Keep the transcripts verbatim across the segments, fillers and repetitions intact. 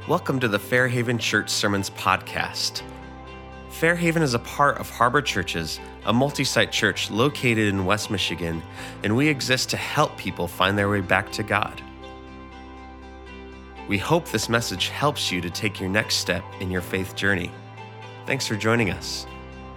Welcome to the Fairhaven Church Sermons podcast. Fairhaven is a part of Harbor Churches, a multi-site church located in West Michigan, and we exist to help people find their way back to God. We hope this message helps you to take your next step in your faith journey. Thanks for joining us.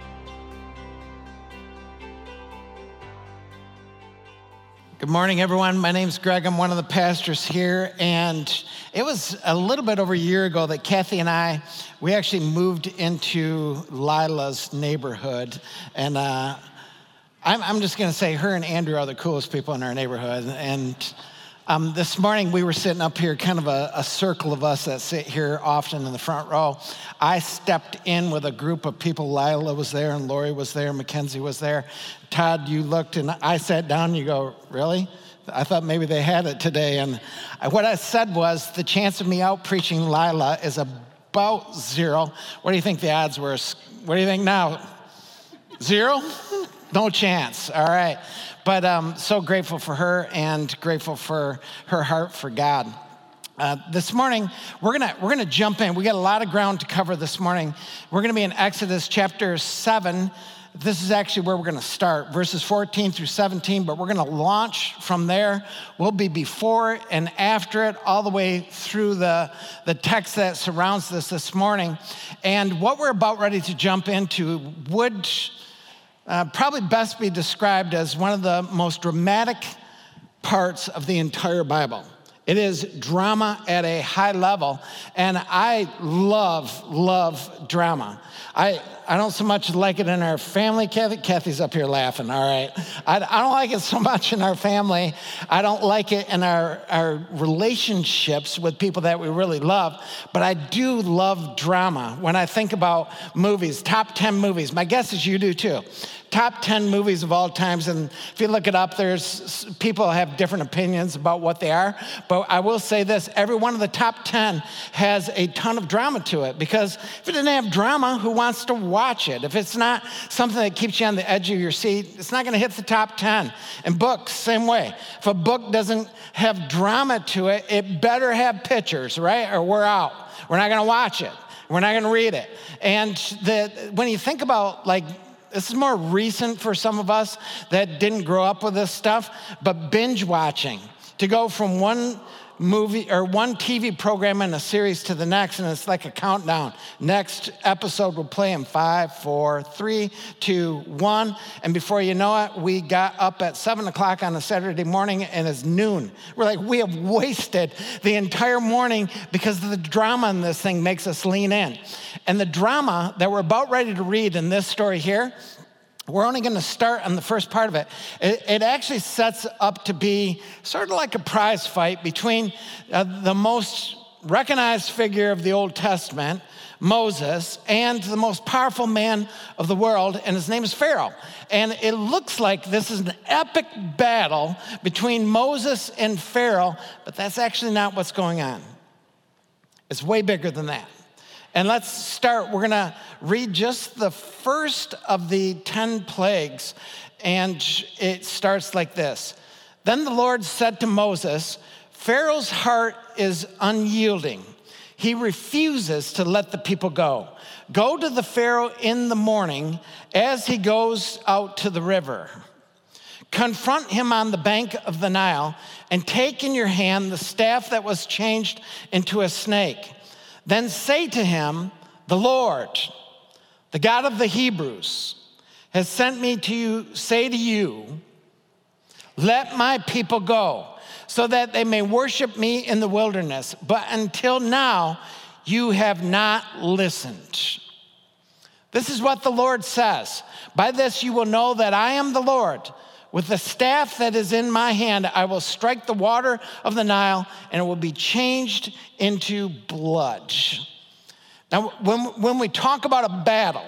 Good morning, everyone. My name's Greg. I'm one of the pastors here, and it was a little bit over a year ago that Kathy and I, we actually moved into Lila's neighborhood, and uh, I'm, I'm just going to say her and Andrew are the coolest people in our neighborhood, and um, this morning we were sitting up here, kind of a, a circle of us that sit here often in the front row. I stepped in with a group of people. Lila was there, and Lori was there, Mackenzie was there. Todd, you looked, and I sat down, and you go, really? I thought maybe they had it today. And what I said was, the chance of me out preaching Lila is about zero. What do you think the odds were? What do you think now? Zero? No chance. All right. But um, so grateful for her and grateful for her heart for God. Uh, this morning, we're gonna we're gonna jump in. We got a lot of ground to cover this morning. We're gonna be in Exodus chapter seven. This is actually where we're gonna start, verses fourteen through seventeen, but we're gonna launch from there. We'll be before and after it, all the way through the, the text that surrounds this this morning. And what we're about ready to jump into would uh, probably best be described as one of the most dramatic parts of the entire Bible. It is drama at a high level, and I love, love drama. I, I don't so much like it in our family. Kathy, Kathy's up here laughing, all right. I, I don't like it so much in our family. I don't like it in our, our relationships with people that we really love, but I do love drama. When I think about movies, top ten movies, my guess is you do too. Top ten movies of all times, and if you look it up, there's people have different opinions about what they are, but I will say this, every one of the top ten has a ton of drama to it, because if it didn't have drama, who wants to watch it? If it's not something that keeps you on the edge of your seat, it's not gonna hit the top ten. And books, same way. If a book doesn't have drama to it, it better have pictures, right? Or we're out. We're not gonna watch it. We're not gonna read it. And the, when you think about like, this is more recent for some of us that didn't grow up with this stuff, but binge watching, to go from one movie or one T V program in a series to the next, and it's like a countdown. Next episode will play in five, four, three, two, one, and before you know it, we got up at seven o'clock on a Saturday morning, and it's noon. We're like, we have wasted the entire morning because the drama in this thing makes us lean in. And the drama that we're about ready to read in this story here, we're only going to start on the first part of it. it. It actually sets up to be sort of like a prize fight between uh, the most recognized figure of the Old Testament, Moses, and the most powerful man of the world, and his name is Pharaoh. And it looks like this is an epic battle between Moses and Pharaoh, but that's actually not what's going on. It's way bigger than that. And let's start. We're going to read just the first of the ten plagues, and it starts like this. Then the Lord said to Moses, Pharaoh's heart is unyielding. He refuses to let the people go. Go to the Pharaoh in the morning as he goes out to the river. Confront him on the bank of the Nile, and take in your hand the staff that was changed into a snake. Then say to him, the Lord, the God of the Hebrews, has sent me to you, say to you, let my people go, so that they may worship me in the wilderness. But until now, you have not listened. This is what the Lord says. By this you will know that I am the Lord. With the staff that is in my hand, I will strike the water of the Nile, and it will be changed into blood. Now, when, when we talk about a battle,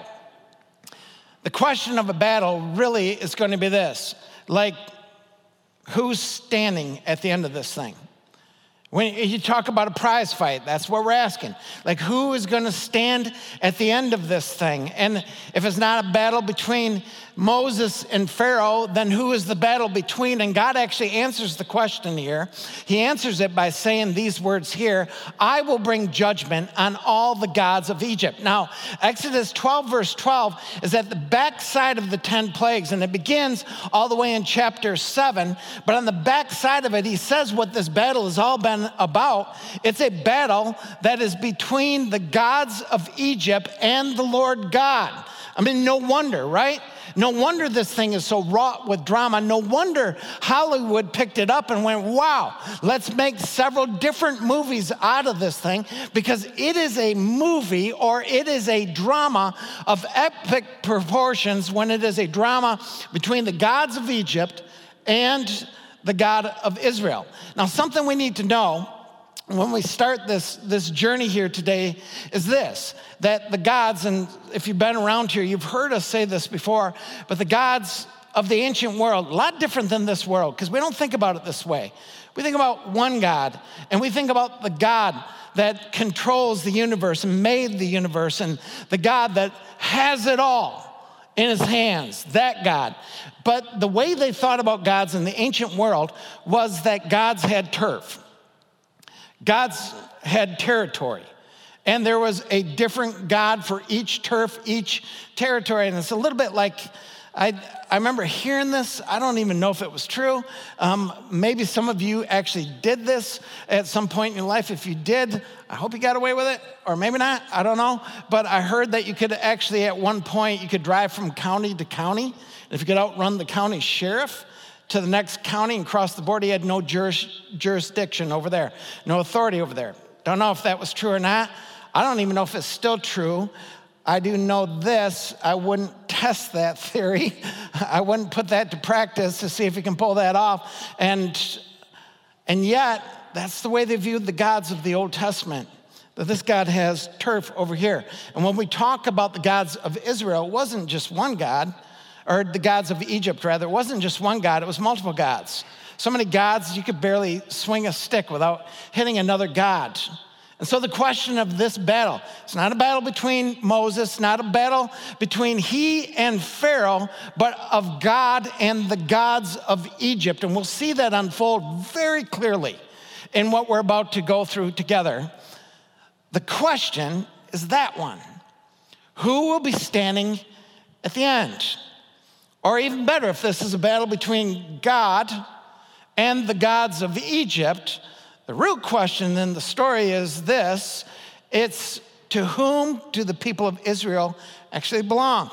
the question of a battle really is going to be this. Like, who's standing at the end of this thing? When you talk about a prize fight, that's what we're asking. Like, who is going to stand at the end of this thing? And if it's not a battle between Moses and Pharaoh, then who is the battle between? And God actually answers the question here. He answers it by saying these words here, I will bring judgment on all the gods of Egypt. Now, Exodus twelve, verse twelve is at the backside of the ten plagues, and it begins all the way in chapter seven. But on the backside of it, he says what this battle has all been about. It's a battle that is between the gods of Egypt and the Lord God. I mean, no wonder, right? No wonder this thing is so wrought with drama. No wonder Hollywood picked it up and went, wow, let's make several different movies out of this thing, because it is a movie, or it is a drama of epic proportions when it is a drama between the gods of Egypt and the God of Israel. Now, something we need to know when we start this, this journey here today is this, that the gods, and if you've been around here, you've heard us say this before, but the gods of the ancient world, a lot different than this world, because we don't think about it this way. We think about one God, and we think about the God that controls the universe and made the universe, and the God that has it all in his hands, that God. But the way they thought about gods in the ancient world was that gods had turf. Gods had territory, and there was a different God for each turf, each territory. And it's a little bit like, I, I remember hearing this. I don't even know if it was true. Um, maybe some of you actually did this at some point in your life. If you did, I hope you got away with it, or maybe not, I don't know. But I heard that you could actually, at one point, you could drive from county to county. And if you could outrun the county sheriff to the next county and cross the border, he had no juris, jurisdiction over there, no authority over there. Don't know if that was true or not. I don't even know if it's still true. I do know this, I wouldn't test that theory. I wouldn't put that to practice to see if you can pull that off. And, and yet, that's the way they viewed the gods of the Old Testament, that this God has turf over here. And when we talk about the gods of Israel, it wasn't just one God, or the gods of Egypt, rather. It wasn't just one God, it was multiple gods. So many gods, you could barely swing a stick without hitting another god. And so the question of this battle, it's not a battle between Moses, not a battle between he and Pharaoh, but of God and the gods of Egypt. And we'll see that unfold very clearly in what we're about to go through together. The question is that one. Who will be standing at the end? Or even better, if this is a battle between God and the gods of Egypt, the real question in the story is this. It's, to whom do the people of Israel actually belong?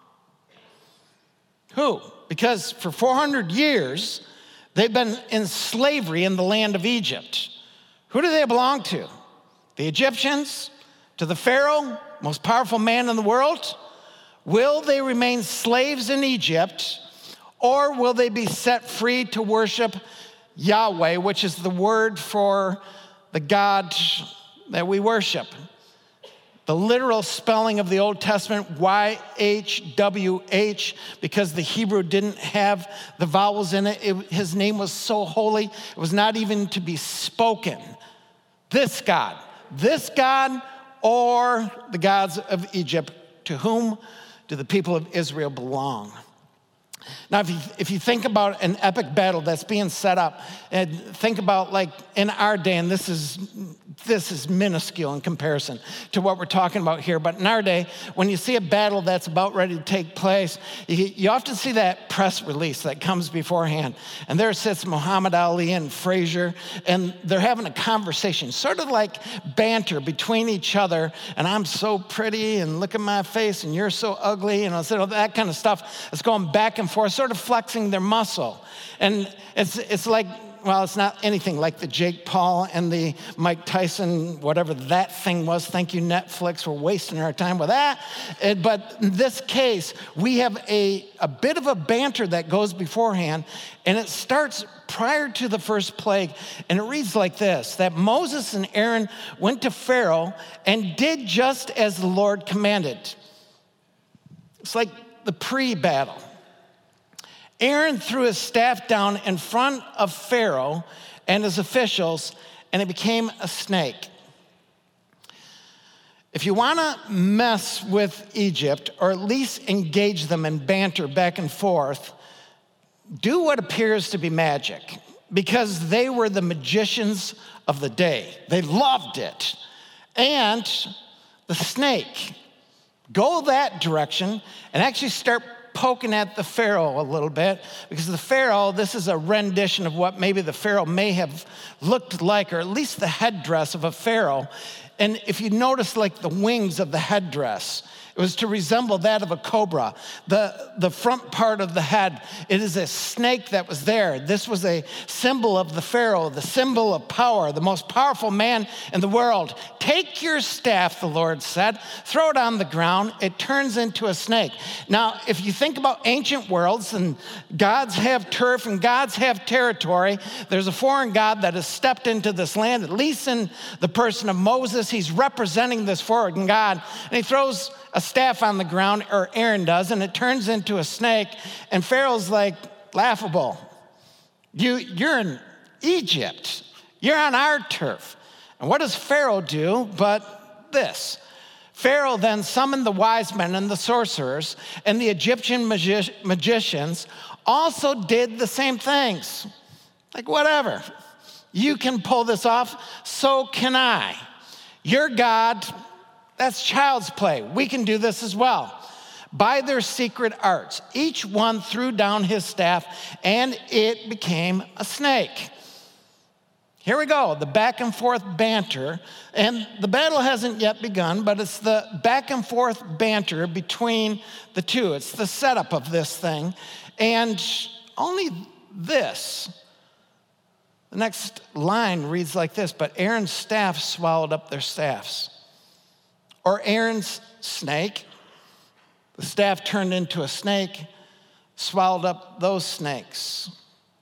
Who? Because for four hundred years, they've been in slavery in the land of Egypt. Who do they belong to? The Egyptians? To the Pharaoh, most powerful man in the world? Will they remain slaves in Egypt, or will they be set free to worship Yahweh, which is the word for the God that we worship? The literal spelling of the Old Testament, Y H W H, because the Hebrew didn't have the vowels in it. it. His name was so holy, it was not even to be spoken. This God, this God, or the gods of Egypt, to whom do the people of Israel belong? Now, if you, if you think about an epic battle that's being set up, and think about like in our day, and this is this is minuscule in comparison to what we're talking about here, but in our day, when you see a battle that's about ready to take place, you, you often see that press release that comes beforehand, and there sits Muhammad Ali and Frazier, and they're having a conversation, sort of like banter between each other, and I'm so pretty, and look at my face, and you're so ugly, and so that kind of stuff. It's going back and forth, sort of flexing their muscle. And it's it's like, well, it's not anything like the Jake Paul and the Mike Tyson, whatever that thing was. Thank you, Netflix, for wasting our time with that. But in this case, we have a, a bit of a banter that goes beforehand, and it starts prior to the first plague, and it reads like this, that Moses and Aaron went to Pharaoh and did just as the Lord commanded. It's like the pre-battle. Aaron threw his staff down in front of Pharaoh and his officials, and it became a snake. If you want to mess with Egypt, or at least engage them in banter back and forth, do what appears to be magic, because they were the magicians of the day. They loved it. And the snake, go that direction and actually start poking at the Pharaoh a little bit, because the Pharaoh, this is a rendition of what maybe the Pharaoh may have looked like, or at least the headdress of a Pharaoh. And if you notice, like the wings of the headdress, it was to resemble that of a cobra. The, the front part of the head, it is a snake that was there. This was a symbol of the Pharaoh, the symbol of power, the most powerful man in the world. Take your staff, the Lord said, throw it on the ground. It turns into a snake. Now, if you think about ancient worlds, and gods have turf and gods have territory, there's a foreign god that has stepped into this land, at least in the person of Moses. He's representing this foreign god, and he throws a staff on the ground, or Aaron does, and it turns into a snake. And Pharaoh's like, laughable. You, you're in Egypt. You're on our turf. And what does Pharaoh do but this? Pharaoh then summoned the wise men and the sorcerers, and the Egyptian magi- magicians also did the same things. Like, whatever. You can pull this off, so can I. Your God, that's child's play. We can do this as well. By their secret arts, each one threw down his staff, and it became a snake. Here we go, the back and forth banter. And the battle hasn't yet begun, but it's the back and forth banter between the two. It's the setup of this thing. And only this. The next line reads like this: but Aaron's staff swallowed up their staffs. Or Aaron's snake, the staff turned into a snake, swallowed up those snakes.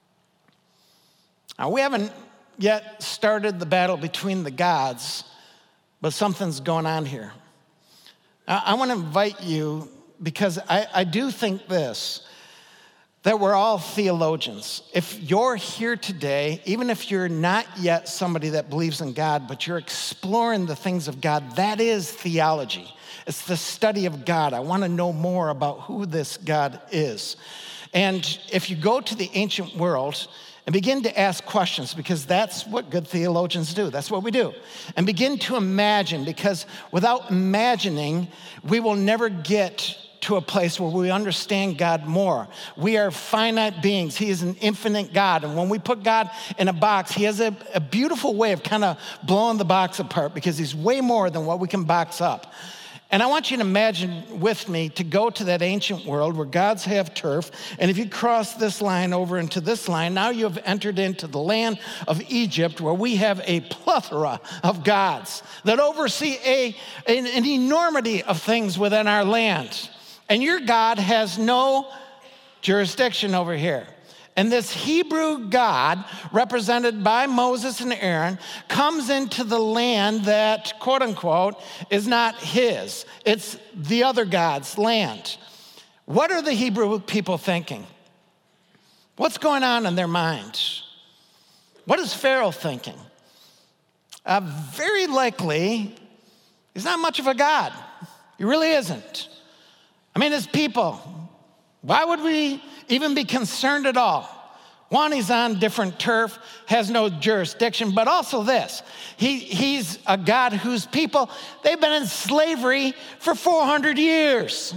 Now, we haven't yet started the battle between the gods, but something's going on here. Now, I want to invite you, because I, I do think this, that we're all theologians. If you're here today, even if you're not yet somebody that believes in God, but you're exploring the things of God, that is theology. It's the study of God. I want to know more about who this God is. And if you go to the ancient world and begin to ask questions, because that's what good theologians do. That's what we do. And begin to imagine, because without imagining, we will never get to a place where we understand God more. We are finite beings. He is an infinite God. And when we put God in a box, he has a, a beautiful way of kind of blowing the box apart, because he's way more than what we can box up. And I want you to imagine with me to go to that ancient world where gods have turf. And if you cross this line over into this line, now you have entered into the land of Egypt, where we have a plethora of gods that oversee a, an, an enormity of things within our land. And your God has no jurisdiction over here. And this Hebrew God, represented by Moses and Aaron, comes into the land that, quote unquote, is not his. It's the other God's land. What are the Hebrew people thinking? What's going on in their minds? What is Pharaoh thinking? Uh, very likely, he's not much of a God. He really isn't. I mean, as people, why would we even be concerned at all? One, he's on different turf, has no jurisdiction, but also this. He, he's a God whose people, they've been in slavery for four hundred years.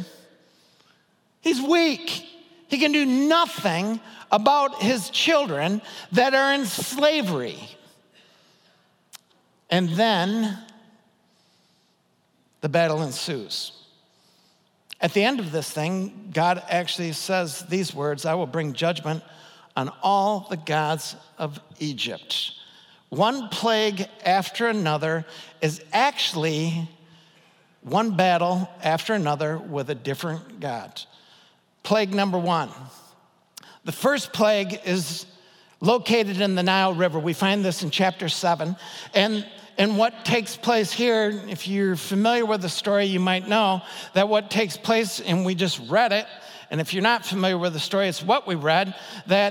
He's weak. He can do nothing about his children that are in slavery. And then the battle ensues. At the end of this thing, God actually says these words: I will bring judgment on all the gods of Egypt. One plague after another is actually one battle after another with a different God. Plague number one. The first plague is located in the Nile River. We find this in chapter seven. And And what takes place here, if you're familiar with the story, you might know that what takes place, and we just read it, and if you're not familiar with the story, it's what we read, that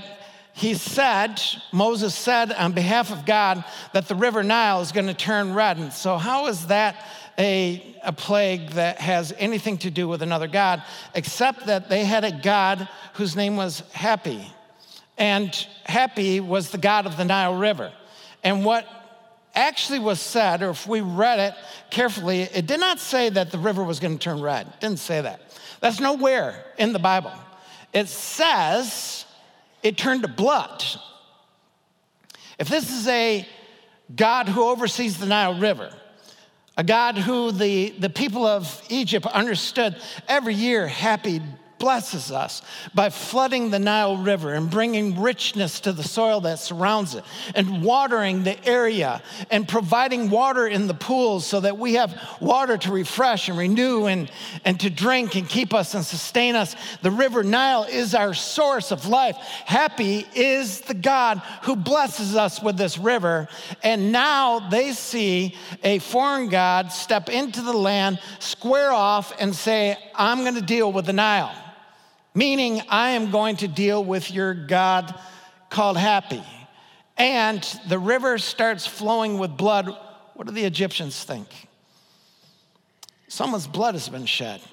he said, Moses said on behalf of God that the river Nile is going to turn red. And so how is that a, a plague that has anything to do with another God, except that they had a God whose name was Hapi. And Hapi was the god of the Nile River. And what actually was said, or if we read it carefully, it did not say that the river was going to turn red. It didn't say that. That's nowhere in the Bible. It says it turned to blood. If this is a God who oversees the Nile River, a God who the, the people of Egypt understood every year, Hapi blesses us by flooding the Nile River and bringing richness to the soil that surrounds it and watering the area and providing water in the pools so that we have water to refresh and renew and, and to drink and keep us and sustain us. The river Nile is our source of life. Hapi is the God who blesses us with this river. And now they see a foreign God step into the land, square off and say, I'm going to deal with the Nile. Meaning, I am going to deal with your God called Hapi. And the river starts flowing with blood. What do the Egyptians think? Someone's blood has been shed.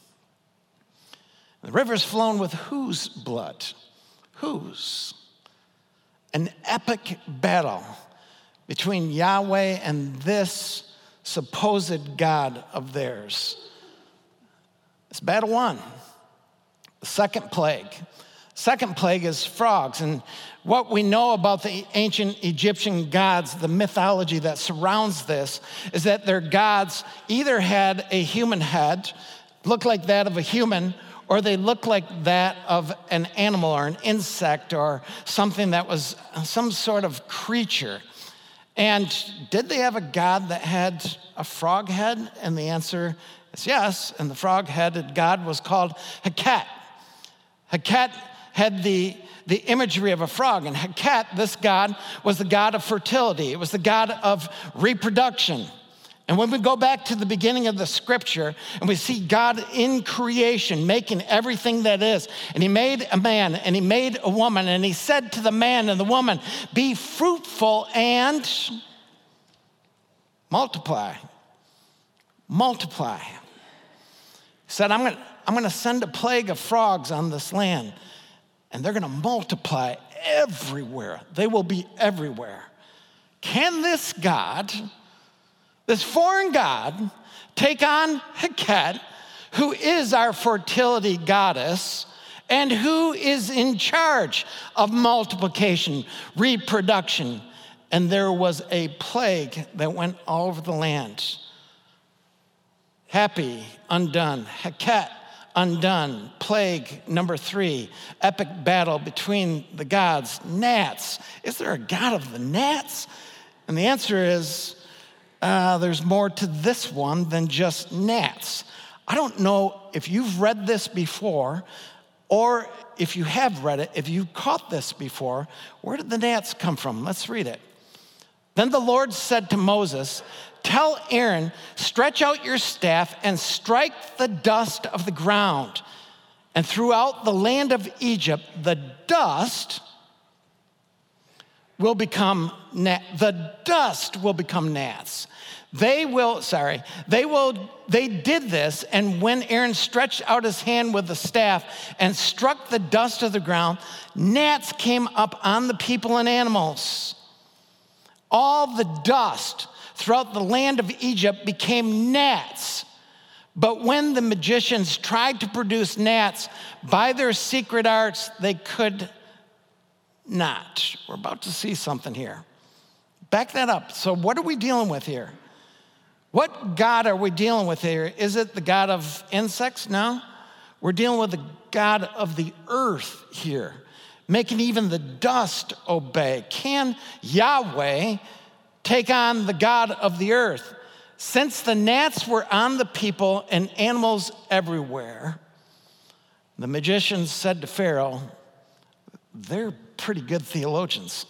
The river's flown with whose blood? Whose? An epic battle between Yahweh and this supposed God of theirs. It's battle one. Second plague. Second plague is frogs. And what we know about the ancient Egyptian gods, the mythology that surrounds this, is that their gods either had a human head, looked like that of a human, or they looked like that of an animal or an insect or something that was some sort of creature. And did they have a god that had a frog head? And the answer is yes. And the frog-headed god was called Heket. Heket had the, the imagery of a frog, and Heket, this god, was the god of fertility. It was the god of reproduction. And when we go back to the beginning of the scripture, and we see God in creation, making everything that is, and he made a man, and he made a woman, and he said to the man and the woman, be fruitful and multiply. Multiply. He said, I'm going to I'm going to send a plague of frogs on this land, and they're going to multiply everywhere. They will be everywhere. Can this God, this foreign God, take on Heket, who is our fertility goddess, and who is in charge of multiplication, reproduction? And there was a plague that went all over the land. Hapi, undone. Heket, undone. Plague number three, epic battle between the gods. Gnats. Is there a god of the gnats? And the answer is uh, there's more to this one than just gnats. I don't know if you've read this before, or if you have read it, if you caught this before. Where did the gnats come from? Let's read it. Then the Lord said to Moses, tell Aaron, stretch out your staff and strike the dust of the ground. And throughout the land of Egypt, the dust will become, gnat, the dust will become gnats. They will, sorry, they will, they did this, and when Aaron stretched out his hand with the staff and struck the dust of the ground, gnats came up on the people and animals. All the dust throughout the land of Egypt became gnats. But when the magicians tried to produce gnats by their secret arts, they could not. We're about to see something here. Back that up. So what are we dealing with here? What God are we dealing with here? Is it the God of insects? No. We're dealing with the God of the earth here, making even the dust obey. Can Yahweh take on the God of the earth? Since the gnats were on the people and animals everywhere, the magicians said to Pharaoh, they're pretty good theologians.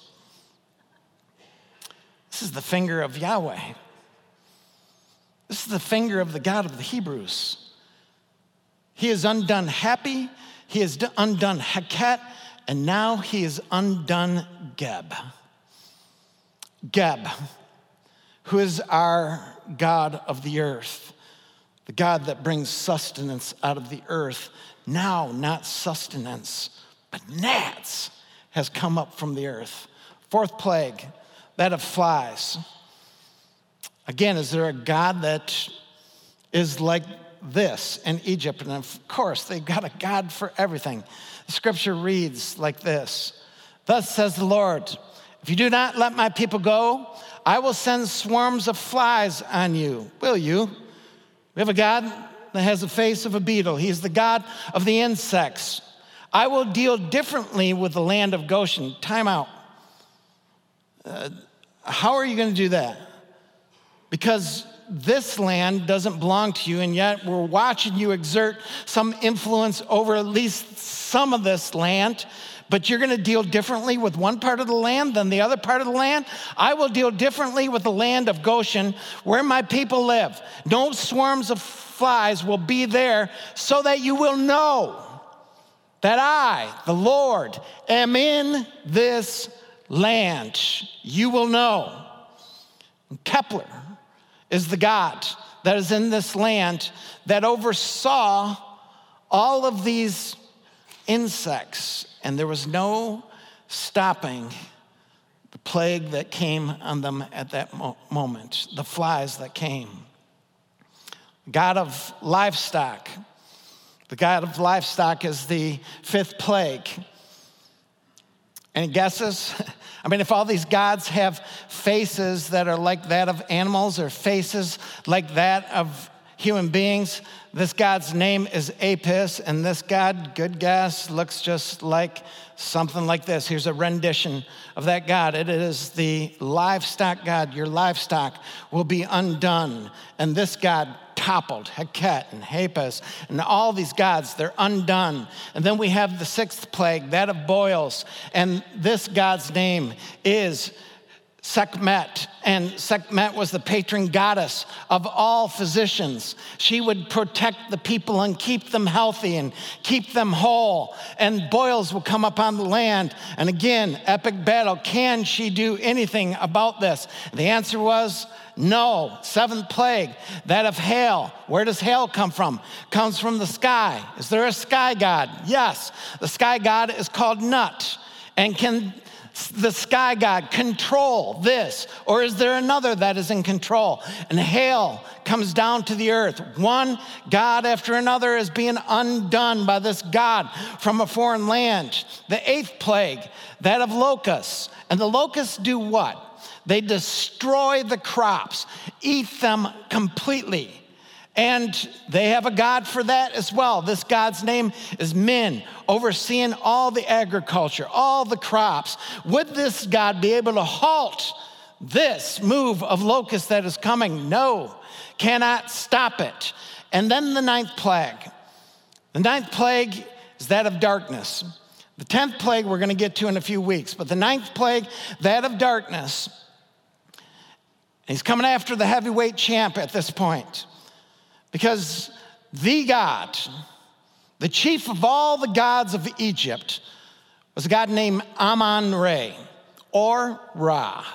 This is the finger of Yahweh. This is the finger of the God of the Hebrews. He has undone Hapi, he has undone Heket, and now he has undone Geb. Geb, who is our God of the earth, the God that brings sustenance out of the earth. Now, not sustenance, but gnats has come up from the earth. Fourth plague, that of flies. Again, is there a God that is like this in Egypt? And of course, they've got a God for everything. The scripture reads like this. Thus says the Lord, if you do not let my people go, I will send swarms of flies on you. Will you? We have a God that has the face of a beetle. He's the God of the insects. I will deal differently with the land of Goshen. Time out. Uh, how are you going to do that? Because this land doesn't belong to you, and yet we're watching you exert some influence over at least some of this land, but you're going to deal differently with one part of the land than the other part of the land. I will deal differently with the land of Goshen, where my people live. No swarms of flies will be there, so that you will know that I, the Lord, am in this land. You will know. Kepler is the God that is in this land that oversaw all of these insects, and there was no stopping the plague that came on them at that mo- moment, the flies that came. God of livestock. The God of livestock is the fifth plague. Any guesses? I mean, if all these gods have faces that are like that of animals or faces like that of human beings, this God's name is Apis, and this God, good guess, looks just like something like this. Here's a rendition of that God. It is the livestock God. Your livestock will be undone. And this God toppled, Heket and Hapis, and all these gods, they're undone. And then we have the sixth plague, that of boils. And this God's name is Sekhmet, and Sekhmet was the patron goddess of all physicians. She would protect the people and keep them healthy and keep them whole. And boils will come upon the land. And again, epic battle. Can she do anything about this? The answer was no. Seventh plague, that of hail. Where does hail come from? Comes from the sky. Is there a sky god? Yes. The sky god is called Nut. And can the sky god control this? Or is there another that is in control? And hail comes down to the earth. One god after another is being undone by this god from a foreign land. The eighth plague, that of locusts. And the locusts do what? They destroy the crops, eat them completely. And they have a God for that as well. This God's name is Min, overseeing all the agriculture, all the crops. Would this God be able to halt this move of locusts that is coming? No, cannot stop it. And then the ninth plague. The ninth plague is that of darkness. The tenth plague we're going to get to in a few weeks, but the ninth plague, that of darkness. He's coming after the heavyweight champ at this point. Because the God, the chief of all the gods of Egypt, was a god named Amun-Re, or Ra.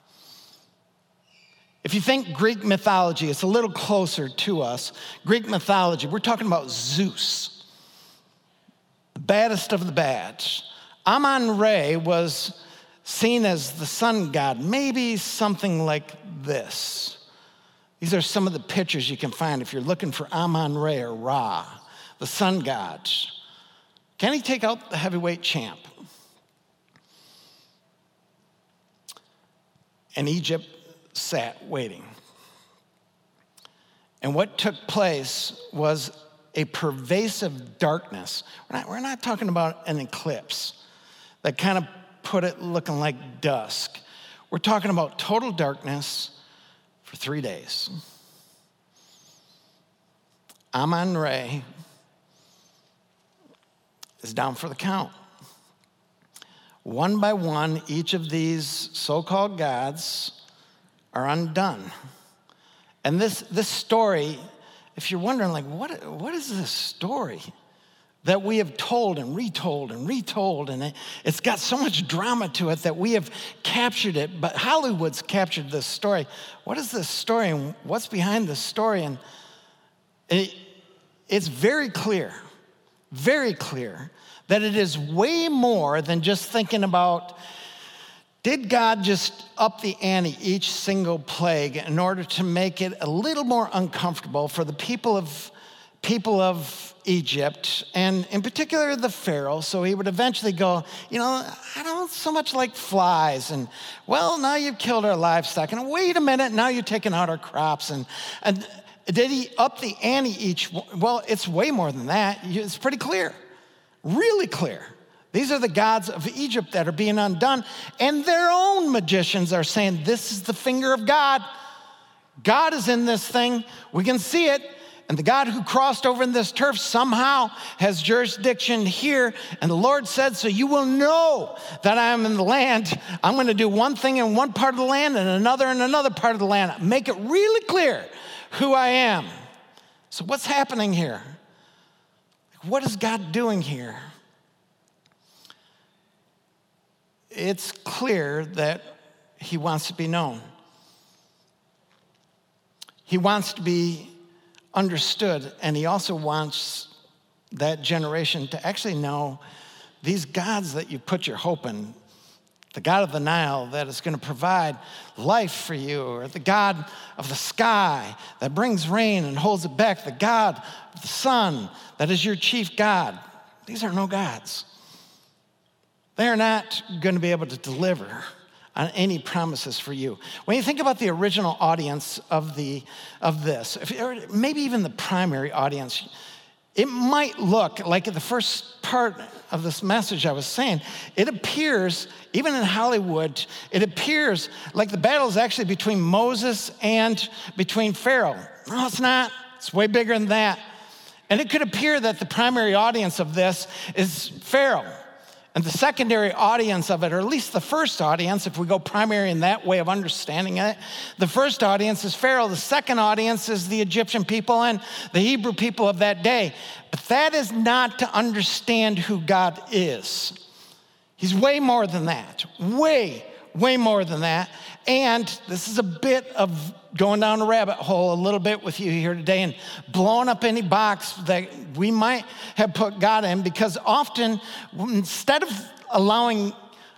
If you think Greek mythology, it's a little closer to us. Greek mythology, we're talking about Zeus, the baddest of the bad. Amun-Re was seen as the sun god, maybe something like this. These are some of the pictures you can find if you're looking for Amun-Re or Ra, the sun god. Can he take out the heavyweight champ? And Egypt sat waiting. And what took place was a pervasive darkness. We're not, we're not talking about an eclipse that kind of put it looking like dusk. We're talking about total darkness for three days. Amun-Re is down for the count. One by one, each of these so-called gods are undone. And this, this story, if you're wondering, like, what, what is this story that we have told and retold and retold, and it, it's got so much drama to it that we have captured it, but Hollywood's captured this story. What is this story and what's behind this story? And it, it's very clear, very clear that it is way more than just thinking about, did God just up the ante each single plague in order to make it a little more uncomfortable for the people of people of Egypt, and in particular the Pharaoh, so he would eventually go, you know, I don't so much like flies, and well, now you've killed our livestock, and wait a minute, now you're taking out our crops, and and did he up the ante each? Well, it's way more than that. It's pretty clear, really clear. These are the gods of Egypt that are being undone, and their own magicians are saying, this is the finger of God. God is in this thing. We can see it. And the God who crossed over in this turf somehow has jurisdiction here. And the Lord said, so you will know that I am in the land. I'm going to do one thing in one part of the land and another in another part of the land. Make it really clear who I am. So what's happening here? What is God doing here? It's clear that he wants to be known. He wants to be understood, and he also wants that generation to actually know these gods that you put your hope in, the God of the Nile that is going to provide life for you, or the God of the sky that brings rain and holds it back, the God of the sun that is your chief God. These are no gods. They are not going to be able to deliver on any promises for you. When you think about the original audience of the of this, if, or maybe even the primary audience, it might look like the first part of this message I was saying, it appears, even in Hollywood, it appears like the battle is actually between Moses and between Pharaoh. No, it's not. It's way bigger than that. And it could appear that the primary audience of this is Pharaoh. And the secondary audience of it, or at least the first audience, if we go primary in that way of understanding it, the first audience is Pharaoh. The second audience is the Egyptian people and the Hebrew people of that day. But that is not to understand who God is. He's way more than that. Way, way more than that. And this is a bit of going down a rabbit hole a little bit with you here today and blowing up any box that we might have put God in, because often instead of allowing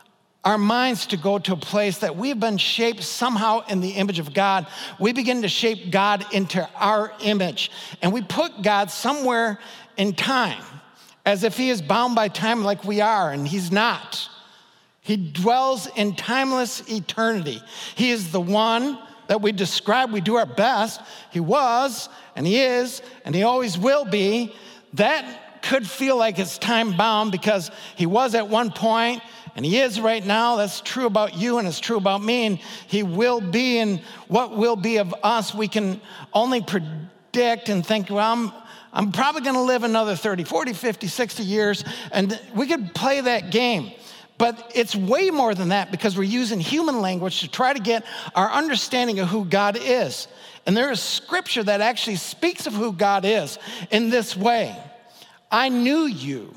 our minds to go to a place that we've been shaped somehow in the image of God, we begin to shape God into our image. And we put God somewhere in time as if he is bound by time like we are, and he's not. He dwells in timeless eternity. He is the one that we describe, we do our best. He was, and he is, and he always will be. That could feel like it's time-bound because he was at one point, and he is right now. That's true about you, and it's true about me, and he will be, and what will be of us, we can only predict and think, well, I'm, I'm probably gonna live another thirty, forty, fifty, sixty years, and we could play that game. But it's way more than that, because we're using human language to try to get our understanding of who God is. And there is scripture that actually speaks of who God is in this way. I knew you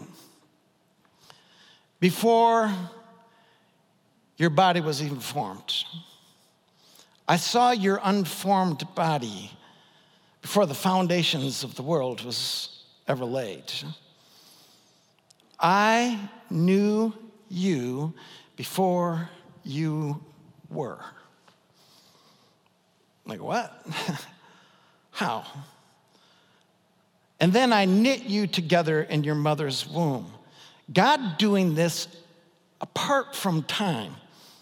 before your body was even formed. I saw your unformed body before the foundations of the world was ever laid. I knew you before you were. Like, what? How? And then I knit you together in your mother's womb. God doing this apart from time.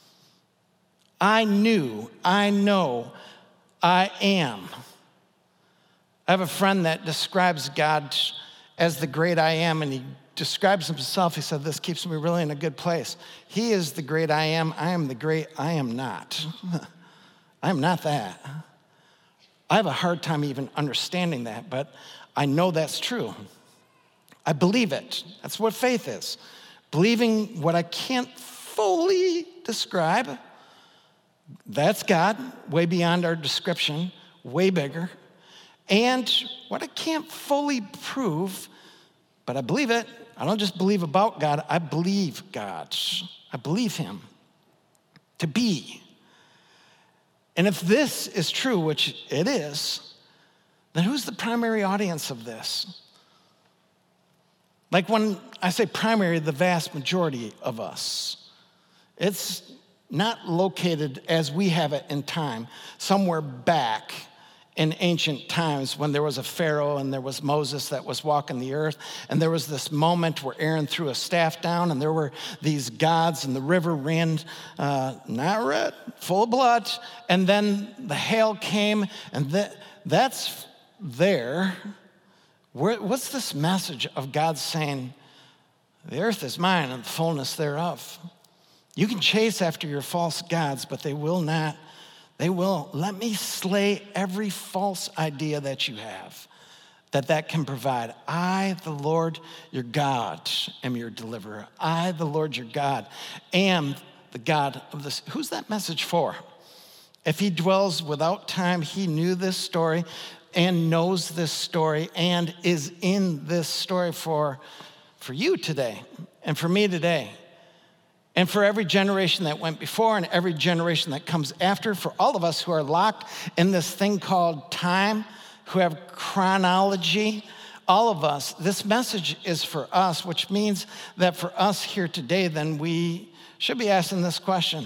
I knew, I know, I am. I have a friend that describes God as the great I am, and he describes himself, he said, this keeps me really in a good place. He is the great I am. I am the great I am not. I am not that. I have a hard time even understanding that, but I know that's true. I believe it. That's what faith is. Believing what I can't fully describe. That's God, way beyond our description, way bigger. And what I can't fully prove, but I believe it. I don't just believe about God, I believe God. I believe him to be. And if this is true, which it is, then who's the primary audience of this? Like when I say primary, the vast majority of us. It's not located as we have it in time, somewhere back in ancient times when there was a Pharaoh and there was Moses that was walking the earth, and there was this moment where Aaron threw a staff down and there were these gods and the river ran uh, not red, full of blood, and then the hail came, and that, that's there. Where, what's this message of God saying, the earth is mine and the fullness thereof? You can chase after your false gods, but they will not They will, let me slay every false idea that you have, that that can provide. I, the Lord, your God, am your deliverer. I, the Lord, your God, am the God of this. Who's that message for? If he dwells without time, he knew this story and knows this story and is in this story for, for you today and for me today. And for every generation that went before and every generation that comes after, for all of us who are locked in this thing called time, who have chronology, all of us, this message is for us, which means that for us here today, then we should be asking this question.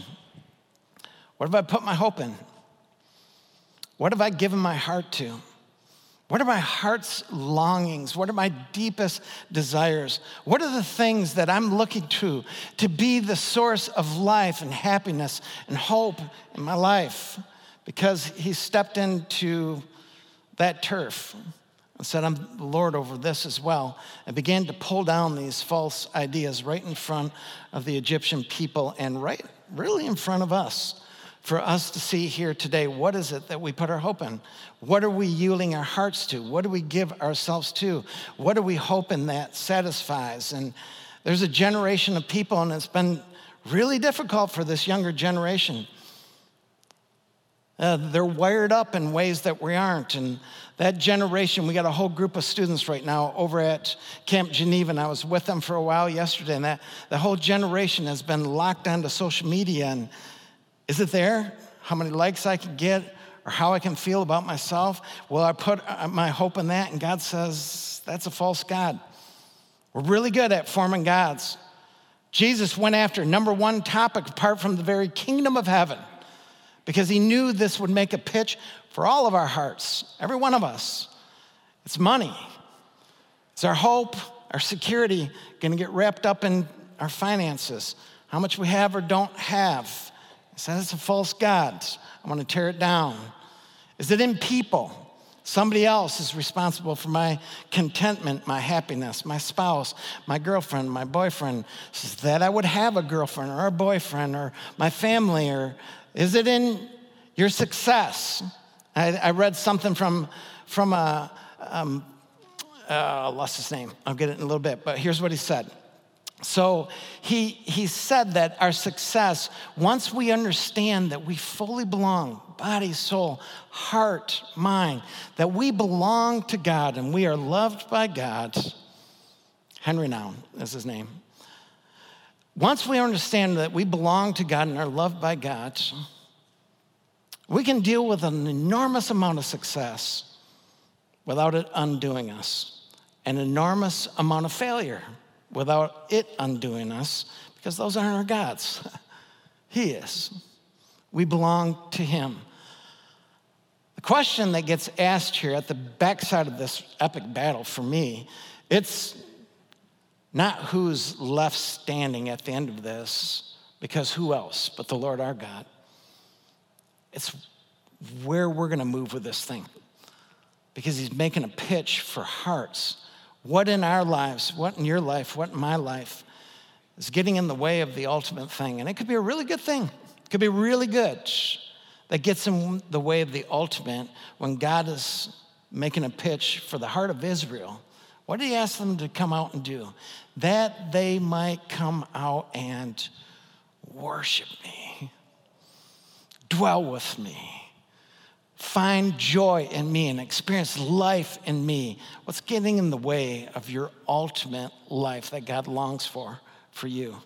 What have I put my hope in? What have I given my heart to? What are my heart's longings? What are my deepest desires? What are the things that I'm looking to to be the source of life and happiness and hope in my life? Because he stepped into that turf and said, I'm the Lord over this as well, and began to pull down these false ideas right in front of the Egyptian people and right really in front of us. For us to see here today, what is it that we put our hope in? What are we yielding our hearts to? What do we give ourselves to? What are we hoping that satisfies? And there's a generation of people, and it's been really difficult for this younger generation. Uh, they're wired up in ways that we aren't. And that generation, we got a whole group of students right now over at Camp Geneva, and I was with them for a while yesterday, and that the whole generation has been locked onto social media. And is it there? How many likes I can get or how I can feel about myself? Will I put my hope in that? And God says, that's a false God. We're really good at forming gods. Jesus went after number one topic apart from the very kingdom of heaven because he knew this would make a pitch for all of our hearts, every one of us. It's money. It's our hope, our security, going to get wrapped up in our finances, how much we have or don't have. He said, it's a false god. I want to tear it down. Is it in people? Somebody else is responsible for my contentment, my happiness, my spouse, my girlfriend, my boyfriend. Says that I would have a girlfriend or a boyfriend or my family, or is it in your success? I, I read something from, from a, um, uh, I lost his name. I'll get it in a little bit, but here's what he said. So he, he said that our success, once we understand that we fully belong, body, soul, heart, mind, that we belong to God and we are loved by God. Henry Nouwen is his name. Once we understand that we belong to God and are loved by God, we can deal with an enormous amount of success without it undoing us, an enormous amount of failure without it undoing us, because those aren't our gods. He is. We belong to him. The question that gets asked here at the backside of this epic battle for me, it's not who's left standing at the end of this, because who else but the Lord our God? It's where we're gonna move with this thing, because he's making a pitch for hearts. What in our lives, what in your life, what in my life is getting in the way of the ultimate thing? And it could be a really good thing. It could be really good that gets in the way of the ultimate when God is making a pitch for the heart of Israel. What did he ask them to come out and do? That they might come out and worship me, dwell with me, find joy in me and experience life in me? What's getting in the way of your ultimate life that God longs for for you?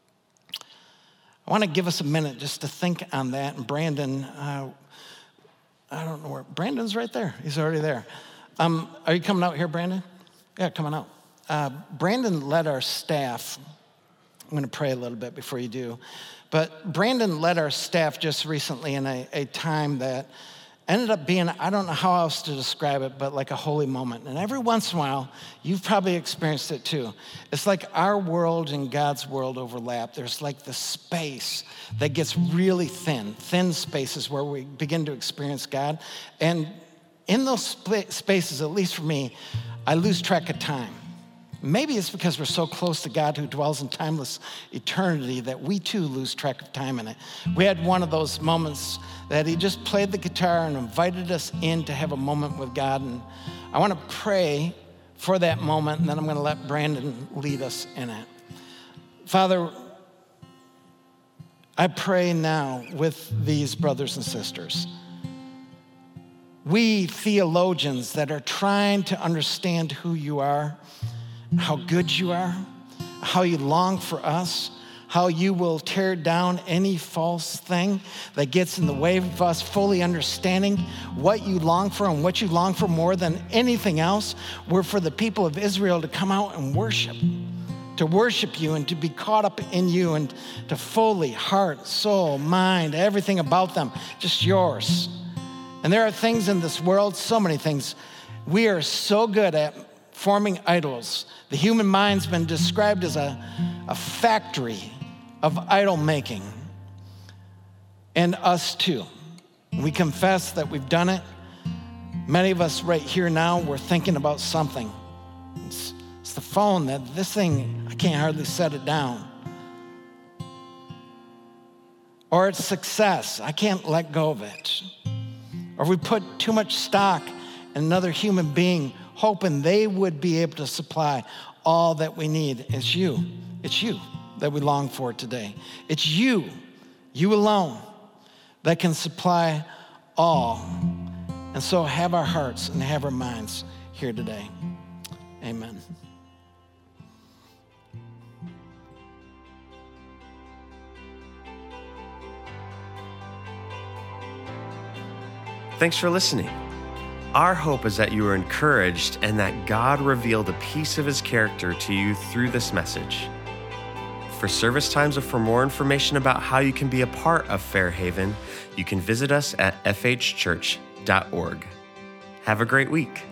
I want to give us a minute just to think on that. And Brandon, uh, I don't know where, Brandon's right there. He's already there. Um, are you coming out here, Brandon? Yeah, coming out. Uh, Brandon led our staff. I'm going to pray a little bit before you do. But Brandon led our staff just recently in a, a time that ended up being, I don't know how else to describe it, but like a holy moment. And every once in a while, you've probably experienced it too. It's like our world and God's world overlap. There's like the space that gets really thin, thin spaces where we begin to experience God. And in those sp- spaces, at least for me, I lose track of time. Maybe it's because we're so close to God who dwells in timeless eternity that we too lose track of time in it. We had one of those moments that he just played the guitar and invited us in to have a moment with God. And I want to pray for that moment, and then I'm going to let Brandon lead us in it. Father, I pray now with these brothers and sisters. We theologians that are trying to understand who you are, how good you are, how you long for us, how you will tear down any false thing that gets in the way of us fully understanding what you long for, and what you long for more than anything else were for the people of Israel to come out and worship, to worship you and to be caught up in you and to fully, heart, soul, mind, everything about them, just yours. And there are things in this world, so many things, we are so good at forming idols. The human mind's been described as a, a factory of idol making. And us too. We confess that we've done it. Many of us right here now, we're thinking about something. It's, it's the phone, that this thing, I can't hardly set it down. Or it's success, I can't let go of it. Or we put too much stock in another human being, hoping they would be able to supply all that we need. It's you. It's you that we long for today. It's you, you alone, that can supply all. And so have our hearts and have our minds here today. Amen. Thanks for listening. Our hope is that you were encouraged and that God revealed a piece of his character to you through this message. For service times or for more information about how you can be a part of Fairhaven, you can visit us at f h church dot org. Have a great week.